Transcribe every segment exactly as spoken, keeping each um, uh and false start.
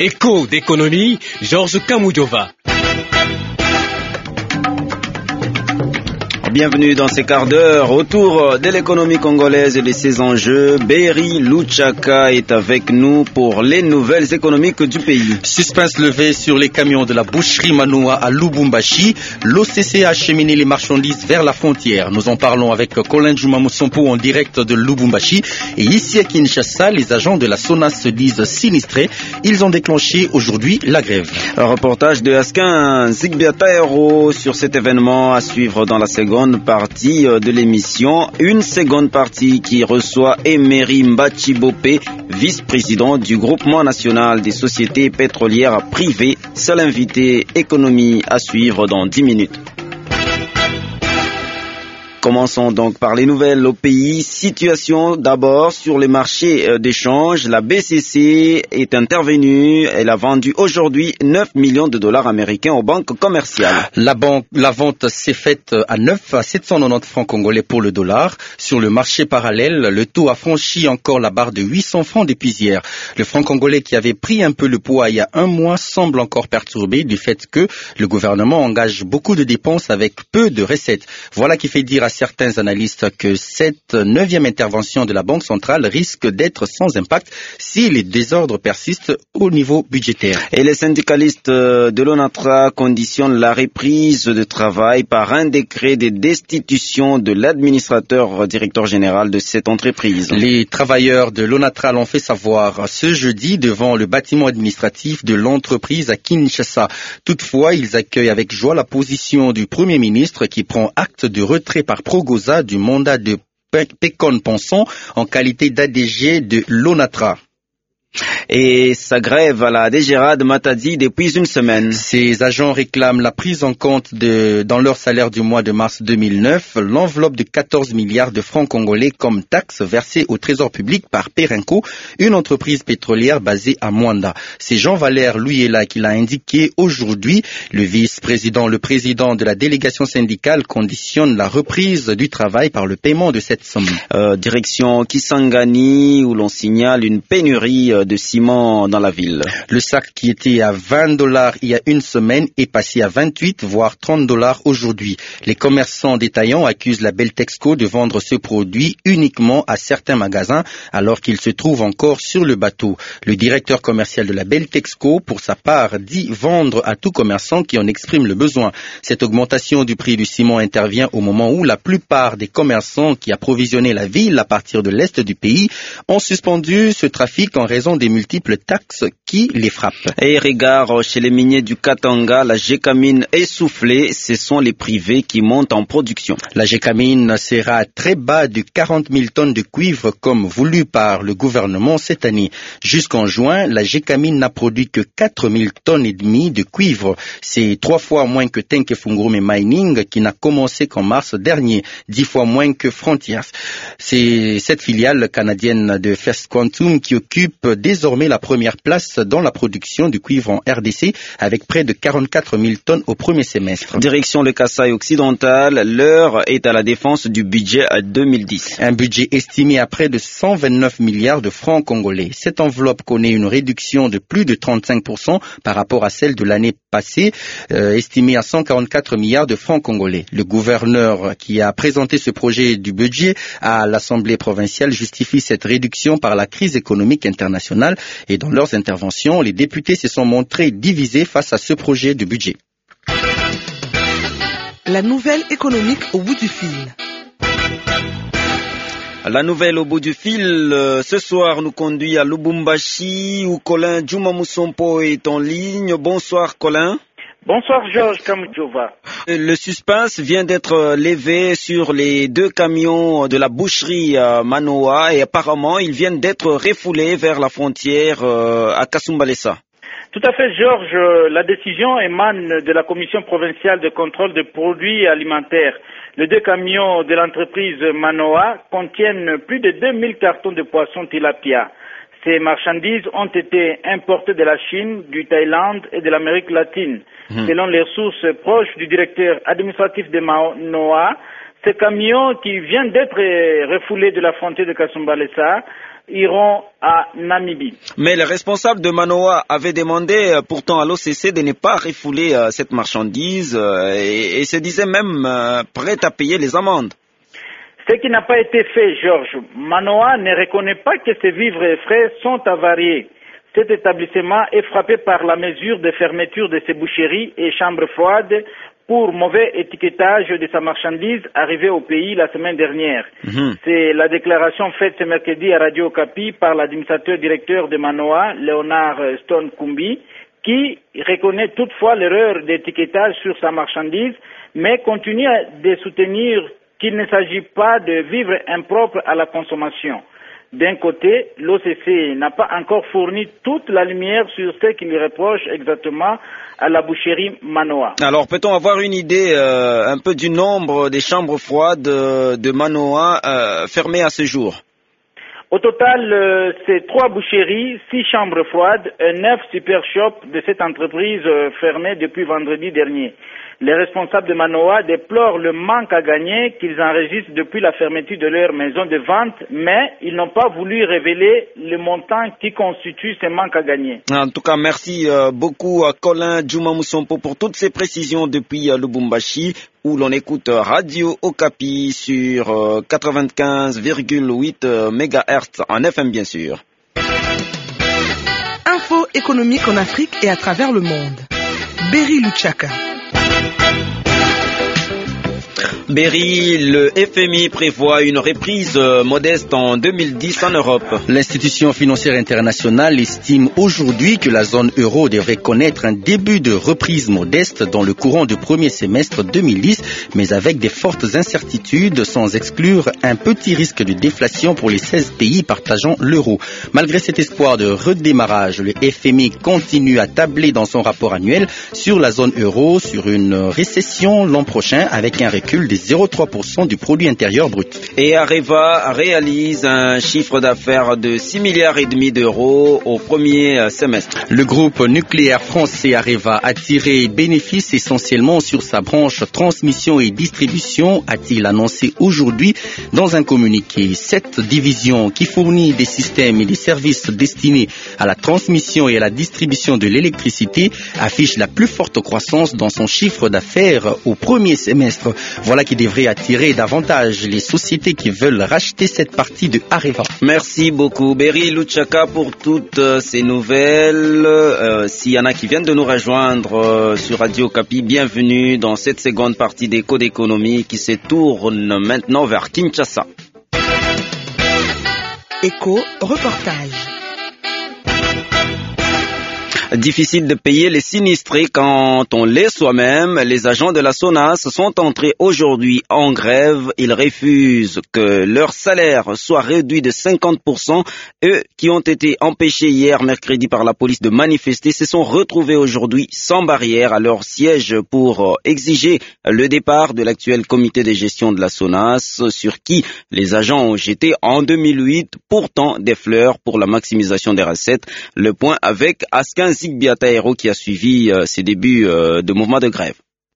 Écho d'économie, Georges Kamoudjova. Bienvenue dans ces quarts d'heure autour de l'économie congolaise et de ses enjeux. Berry Luchaka est avec nous pour les nouvelles économiques du pays. Suspense levé sur les camions de la boucherie Manoa à Lubumbashi. L'O C C a acheminé les marchandises vers la frontière. Nous en parlons avec Colin Juma Moussompo en direct de Lubumbashi. Et ici à Kinshasa, les agents de la SONAS se disent sinistrés. Ils ont déclenché aujourd'hui la grève. Un reportage de Askin Zigbiataero sur cet événement à suivre dans la seconde partie de l'émission, une seconde partie qui reçoit Emery Mbachibope, vice-président du groupement national des sociétés pétrolières privées, seul invité économie à suivre dans dix minutes. Commençons donc par les nouvelles au pays. Situation d'abord sur les marchés d'échange. La B C C est intervenue. Elle a vendu aujourd'hui neuf millions de dollars américains aux banques commerciales. La, banque, la vente s'est faite à neuf à sept cent quatre-vingt-dix francs congolais pour le dollar. Sur le marché parallèle, le taux a franchi encore la barre de huit cents francs depuis hier. Le franc congolais qui avait pris un peu le poids il y a un mois semble encore perturbé du fait que le gouvernement engage beaucoup de dépenses avec peu de recettes. Voilà qui fait dire à certains analystes que cette neuvième intervention de la Banque centrale risque d'être sans impact si les désordres persistent au niveau budgétaire. Et les syndicalistes de l'ONATRA conditionnent la reprise de travail par un décret de destitution de l'administrateur directeur général de cette entreprise. Les travailleurs de l'ONATRA l'ont fait savoir ce jeudi devant le bâtiment administratif de l'entreprise à Kinshasa. Toutefois, ils accueillent avec joie la position du Premier ministre qui prend acte de retrait par Progoza du mandat de Pekon Ponson en qualité d'A D G de l'ONATRA. Et sa grève à la Dégérade Matadi depuis une semaine. Ces agents réclament la prise en compte de, dans leur salaire du mois de mars deux mille neuf, l'enveloppe de quatorze milliards de francs congolais comme taxe versée au trésor public par Perenco, une entreprise pétrolière basée à Mwanda. C'est Jean-Valère Louyela qui l'a indiqué aujourd'hui. Le vice-président, le président de la délégation syndicale conditionne la reprise du travail par le paiement de cette somme. Euh, direction Kisangani où l'on signale une pénurie de ciment dans la ville. Le sac qui était à vingt dollars il y a une semaine est passé à vingt-huit voire trente dollars aujourd'hui. Les commerçants détaillants accusent la Beltexco de vendre ce produit uniquement à certains magasins alors qu'il se trouve encore sur le bateau. Le directeur commercial de la Beltexco, pour sa part, dit vendre à tout commerçant qui en exprime le besoin. Cette augmentation du prix du ciment intervient au moment où la plupart des commerçants qui approvisionnaient la ville à partir de l'est du pays ont suspendu ce trafic en raison des multiples taxes qui les frappent. Et regard chez les miniers du Katanga, la Gécamine essoufflée, ce sont les privés qui montent en production. La Gécamine sera très bas de quarante mille tonnes de cuivre comme voulu par le gouvernement cette année. Jusqu'en juin, la Gécamine n'a produit que quatre mille tonnes et demie de cuivre. C'est trois fois moins que Tenkefungurume Mining qui n'a commencé qu'en mars dernier, dix fois moins que Frontiers. C'est cette filiale canadienne de First Quantum qui occupe désormais la première place dans la production du cuivre en R D C avec près de quarante-quatre mille tonnes au premier semestre. Direction le Kasaï occidental, l'heure est à la défense du budget deux mille dix. Un budget estimé à près de cent vingt-neuf milliards de francs congolais. Cette enveloppe connaît une réduction de plus de trente-cinq pour cent par rapport à celle de l'année passée, euh, estimée à cent quarante-quatre milliards de francs congolais. Le gouverneur qui a présenté ce projet du budget à l'Assemblée provinciale justifie cette réduction par la crise économique internationale. Et dans leurs interventions, les députés se sont montrés divisés face à ce projet de budget. La nouvelle économique au bout du fil. La nouvelle au bout du fil, euh, ce soir nous conduit à Lubumbashi où Colin Juma Moussompo est en ligne. Bonsoir Colin. Bonsoir Georges Kamoudjova. Le suspense vient d'être levé sur les deux camions de la boucherie Manoa et apparemment ils viennent d'être refoulés vers la frontière à Kasumbalesa. Tout à fait Georges, la décision émane de la commission provinciale de contrôle des produits alimentaires. Les deux camions de l'entreprise Manoa contiennent plus de deux mille cartons de poissons tilapia. Ces marchandises ont été importées de la Chine, du Thaïlande et de l'Amérique latine. Mmh. Selon les sources proches du directeur administratif de Manoa, ces camions qui viennent d'être refoulés de la frontière de Kasumbalesa iront à Namibie. Mais les responsables de Manoa avaient demandé euh, pourtant à l'O C C de ne pas refouler euh, cette marchandise euh, et, et se disaient même euh, prêts à payer les amendes. Ce qui n'a pas été fait, Georges. Manoa ne reconnaît pas que ses vivres et frais sont avariés. Cet établissement est frappé par la mesure de fermeture de ses boucheries et chambres froides pour mauvais étiquetage de sa marchandise arrivée au pays la semaine dernière. Mmh. C'est la déclaration faite ce mercredi à Radio Okapi par l'administrateur directeur de Manoa, Léonard Stone Kumbi, qui reconnaît toutefois l'erreur d'étiquetage sur sa marchandise, mais continue de soutenir qu'il ne s'agit pas de vivres impropres à la consommation. D'un côté, l'O C C n'a pas encore fourni toute la lumière sur ce qu'il reproche exactement à la boucherie Manoa. Alors, peut-on avoir une idée euh, un peu du nombre des chambres froides euh, de Manoa euh, fermées à ce jour? Au total, euh, c'est trois boucheries, six chambres froides et neuf super shops de cette entreprise euh, fermée depuis vendredi dernier. Les responsables de Manoa déplorent le manque à gagner qu'ils enregistrent depuis la fermeture de leur maison de vente, mais ils n'ont pas voulu révéler le montant qui constitue ce manque à gagner. En tout cas, merci euh, beaucoup à Colin Djouma Moussompo pour toutes ces précisions depuis euh, Lubumbashi, où l'on écoute Radio Okapi sur euh, quatre-vingt-quinze virgule huit euh, mégahertz en F M bien sûr. Info économique en Afrique et à travers le monde. Berry Luchaka. Berry, le F M I prévoit une reprise modeste en deux mille dix en Europe. L'institution financière internationale estime aujourd'hui que la zone euro devrait connaître un début de reprise modeste dans le courant du premier semestre deux mille dix, mais avec des fortes incertitudes, sans exclure un petit risque de déflation pour les seize pays partageant l'euro. Malgré cet espoir de redémarrage, le F M I continue à tabler dans son rapport annuel sur la zone euro sur une récession l'an prochain avec un recul des zéro virgule trois pour cent du produit intérieur brut. Et Areva réalise un chiffre d'affaires de six milliards et demi d'euros au premier semestre. Le groupe nucléaire français Areva a tiré bénéfice essentiellement sur sa branche transmission et distribution, a-t-il annoncé aujourd'hui dans un communiqué. Cette division qui fournit des systèmes et des services destinés à la transmission et à la distribution de l'électricité affiche la plus forte croissance dans son chiffre d'affaires au premier semestre. Voilà qui devrait attirer davantage les sociétés qui veulent racheter cette partie de Areva. Merci beaucoup Berry Luchaka pour toutes euh, ces nouvelles. Euh, S'il y en a qui viennent de nous rejoindre euh, sur Radio Okapi, bienvenue dans cette seconde partie d'Écho d'économie qui se tourne maintenant vers Kinshasa. Écho reportage. Difficile de payer les sinistrés quand on l'est soi-même. Les agents de la SONAS sont entrés aujourd'hui en grève. Ils refusent que leur salaire soit réduit de cinquante pour cent. Eux qui ont été empêchés hier mercredi par la police de manifester se sont retrouvés aujourd'hui sans barrière à leur siège pour exiger le départ de l'actuel comité de gestion de la SONAS sur qui les agents ont jeté en deux mille huit pourtant des fleurs pour la maximisation des recettes. Le point avec Askin Zigbiataero qui a suivi euh, ses débuts euh, de mouvement de grève.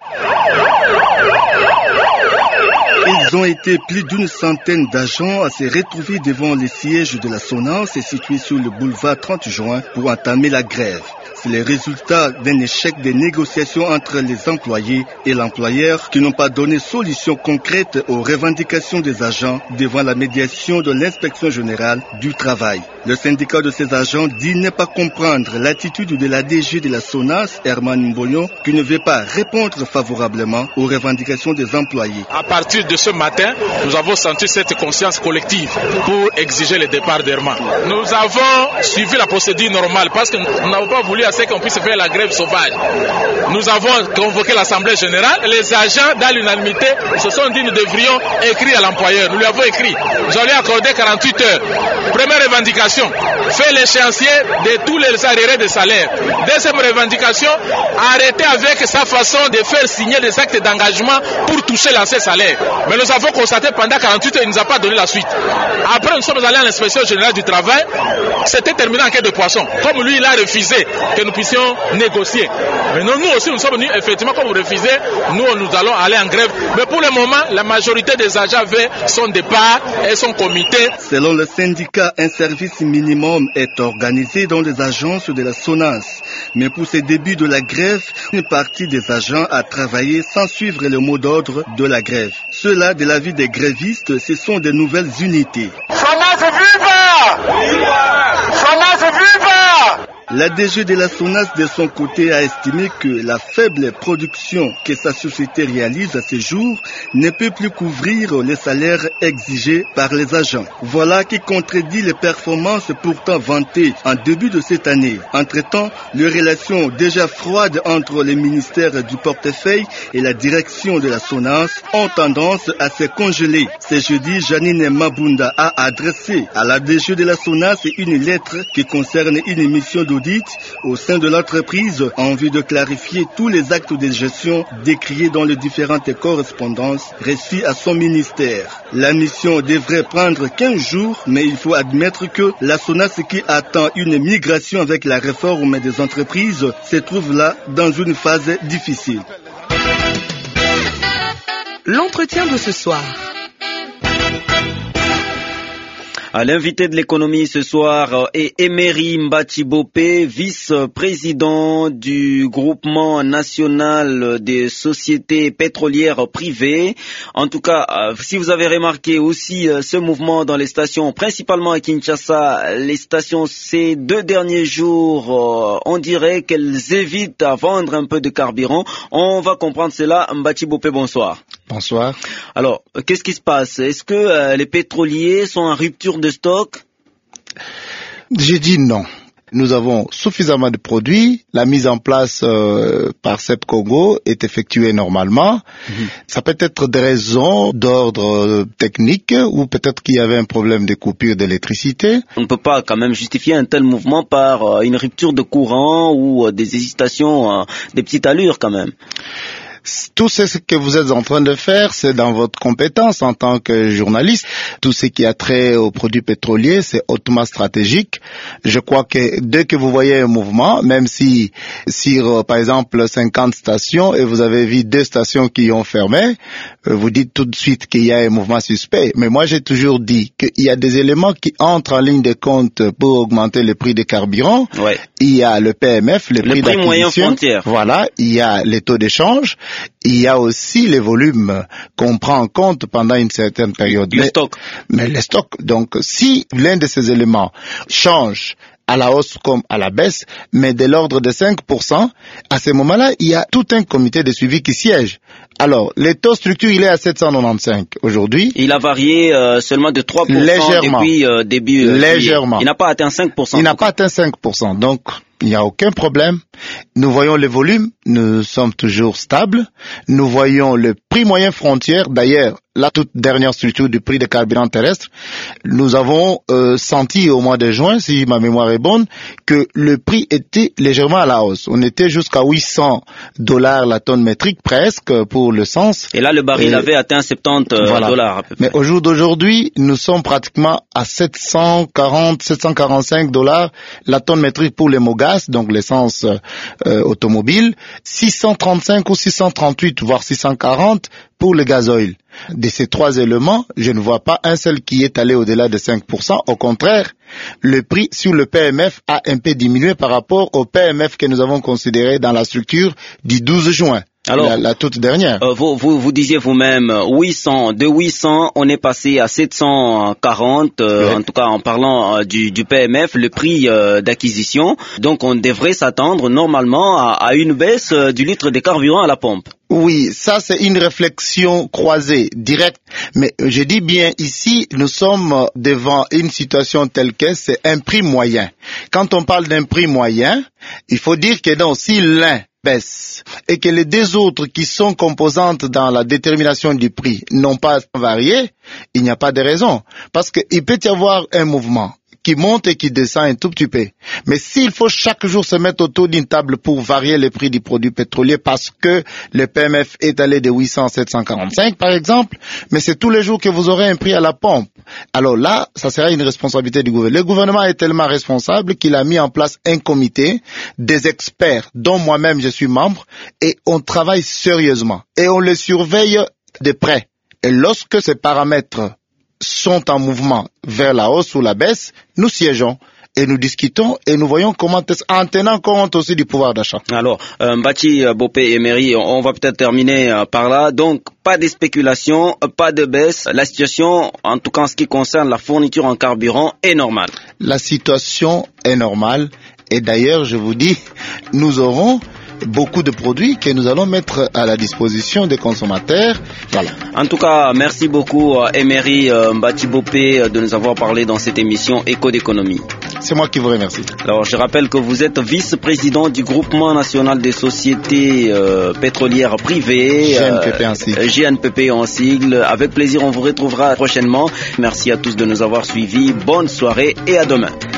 Ils ont été plus d'une centaine d'agents à se retrouver devant les sièges de la SONAS situé sur le boulevard trente juin pour entamer la grève. C'est le résultat d'un échec des négociations entre les employés et l'employeur qui n'ont pas donné solution concrète aux revendications des agents devant la médiation de l'inspection générale du travail. Le syndicat de ces agents dit ne pas comprendre l'attitude de la D G de la SONAS, Herman Mboyon, qui ne veut pas répondre favorablement aux revendications des employés. À partir de ce matin, nous avons senti cette conscience collective pour exiger le départ d'Herman. Nous avons suivi la procédure normale parce que nous n'avons pas voulu à ce qu'on puisse faire la grève sauvage. Nous avons convoqué l'Assemblée générale. Les agents, dans l'unanimité, se sont dit nous devrions écrire à l'employeur. Nous lui avons écrit. Nous allons accorder quarante-huit heures. Première revendication, faire l'échéancier de tous les arriérés de salaire. Deuxième revendication, arrêter avec sa façon de faire signer des actes d'engagement pour toucher l'ancien salaire. Mais nous avons constaté pendant quarante-huit heures, il ne nous a pas donné la suite. Après, nous sommes allés à l'inspection générale du travail. C'était terminé en quai de poisson. Comme lui, il a refusé que nous puissions négocier. Mais non, nous aussi, nous sommes venus, effectivement, comme vous refusez, nous, nous allons aller en grève. Mais pour le moment, la majorité des agents veulent son départ et son comité. Selon le syndicat, un service minimum est organisé dans les agences de la SONAS. Mais pour ces débuts de la grève, une partie des agents a travaillé sans suivre le mot d'ordre de la grève. Ceux-là, de l'avis des grévistes, ce sont de nouvelles unités. SONAS viva! SONAS viva! La D G de la SONAS, de son côté, a estimé que la faible production que sa société réalise à ce jour ne peut plus couvrir les salaires exigés par les agents. Voilà qui contredit les performances pourtant vantées en début de cette année. Entre-temps, les relations déjà froides entre les ministères du portefeuille et la direction de la SONAS ont tendance à se congeler. Ce jeudi, Janine Mabunda a adressé à la D G de la SONAS une lettre qui concerne une mission de au sein de l'entreprise en vue de clarifier tous les actes de gestion décriés dans les différentes correspondances reçues à son ministère. La mission devrait prendre quinze jours, mais il faut admettre que la SONAS qui attend une migration avec la réforme des entreprises se trouve là dans une phase difficile. L'entretien de ce soir. À l'invité de l'économie ce soir est Emery Mbachibope, vice-président du groupement national des sociétés pétrolières privées. En tout cas, si vous avez remarqué aussi ce mouvement dans les stations, principalement à Kinshasa, les stations ces deux derniers jours, on dirait qu'elles évitent à vendre un peu de carburant. On va comprendre cela. Mbachibope, bonsoir. Bonsoir. Alors, qu'est-ce qui se passe? Est-ce que euh, les pétroliers sont en rupture de stock? J'ai dit non. Nous avons suffisamment de produits. La mise en place euh, par C E P Congo est effectuée normalement. Mmh. Ça peut être des raisons d'ordre euh, technique ou peut-être qu'il y avait un problème de coupure d'électricité. On ne peut pas quand même justifier un tel mouvement par euh, une rupture de courant ou euh, des hésitations, euh, des petites allures quand même. Tout ce que vous êtes en train de faire, c'est dans votre compétence en tant que journaliste. Tout ce qui a trait aux produits pétroliers, c'est hautement stratégique. Je crois que dès que vous voyez un mouvement, même si sur, par exemple, cinquante stations et vous avez vu deux stations qui ont fermé, vous dites tout de suite qu'il y a un mouvement suspect. Mais moi, j'ai toujours dit qu'il y a des éléments qui entrent en ligne de compte pour augmenter le prix des carburants. Ouais. Il y a le P M F, le, le prix, prix moyen frontière. Voilà. Il y a les taux d'échange. Il y a aussi les volumes qu'on prend en compte pendant une certaine période. Le stock. Mais les stocks. Donc, si l'un de ces éléments change à la hausse comme à la baisse, mais de l'ordre de cinq pour cent, à ce moment-là, il y a tout un comité de suivi qui siège. Alors, le taux structure, il est à sept cent quatre-vingt-quinze aujourd'hui. Il a varié euh, seulement de trois pour cent légèrement. depuis euh, début. Euh, légèrement. Il n'a pas atteint cinq pour cent. Il n'a pas atteint cinq pour cent. Donc, il n'y a aucun problème. Nous voyons les volumes, nous sommes toujours stables. Nous voyons le prix moyen frontière. D'ailleurs, la toute dernière structure du prix des carburants terrestres, nous avons euh, senti au mois de juin, si ma mémoire est bonne, que le prix était légèrement à la hausse. On était jusqu'à huit cents dollars la tonne métrique presque pour le sens. Et là, le baril Et, avait atteint soixante-dix euh, voilà. dollars à peu près. Mais au jour d'aujourd'hui, nous sommes pratiquement à sept cent quarante, sept cent quarante-cinq dollars la tonne métrique pour les mogas, donc l'essence euh, automobile, six cent trente-cinq ou six cent trente-huit, voire six cent quarante pour le gazoil. De ces trois éléments, je ne vois pas un seul qui est allé au-delà de cinq pour cent. Au contraire, le prix sur le P M F a un peu diminué par rapport au P M F que nous avons considéré dans la structure du douze juin. Alors, la, la toute dernière. Euh, vous, vous, vous disiez vous-même huit cents, de huit cents, on est passé à sept cent quarante, euh, oui. En tout cas en parlant euh, du, du P M F, le prix euh, d'acquisition. Donc on devrait s'attendre normalement à, à une baisse euh, du litre de carburant à la pompe. Oui, ça c'est une réflexion croisée, directe. Mais je dis bien ici, nous sommes devant une situation telle que c'est un prix moyen. Quand on parle d'un prix moyen, il faut dire que donc si l'un baisse et que les deux autres qui sont composantes dans la détermination du prix n'ont pas varié, il n'y a pas de raison. Parce qu'il peut y avoir un mouvement qui monte et qui descend un tout petit peu. Mais s'il faut chaque jour se mettre autour d'une table pour varier les prix du produit pétrolier parce que le P M F est allé de huit cents à sept cent quarante-cinq par exemple, mais c'est tous les jours que vous aurez un prix à la pompe. Alors là, ça sera une responsabilité du gouvernement. Le gouvernement est tellement responsable qu'il a mis en place un comité des experts dont moi-même je suis membre et on travaille sérieusement et on les surveille de près. Et lorsque ces paramètres sont en mouvement vers la hausse ou la baisse, nous siégeons et nous discutons et nous voyons comment, en tenant compte aussi du pouvoir d'achat. Alors, euh, Mbachi, Bopé et Méry, on va peut-être terminer euh, par là. Donc, pas de spéculation, pas de baisse. La situation, en tout cas en ce qui concerne la fourniture en carburant, est normale. La situation est normale et d'ailleurs, je vous dis, nous aurons beaucoup de produits que nous allons mettre à la disposition des consommateurs. Voilà. En tout cas, merci beaucoup Emery Mbachi Bopé de nous avoir parlé dans cette émission Éco d'économie. C'est moi qui vous remercie. Alors, je rappelle que vous êtes vice-président du groupement national des sociétés euh, pétrolières privées. G N P P en sigle. Euh, G N P P en sigle. Avec plaisir, on vous retrouvera prochainement. Merci à tous de nous avoir suivis. Bonne soirée et à demain.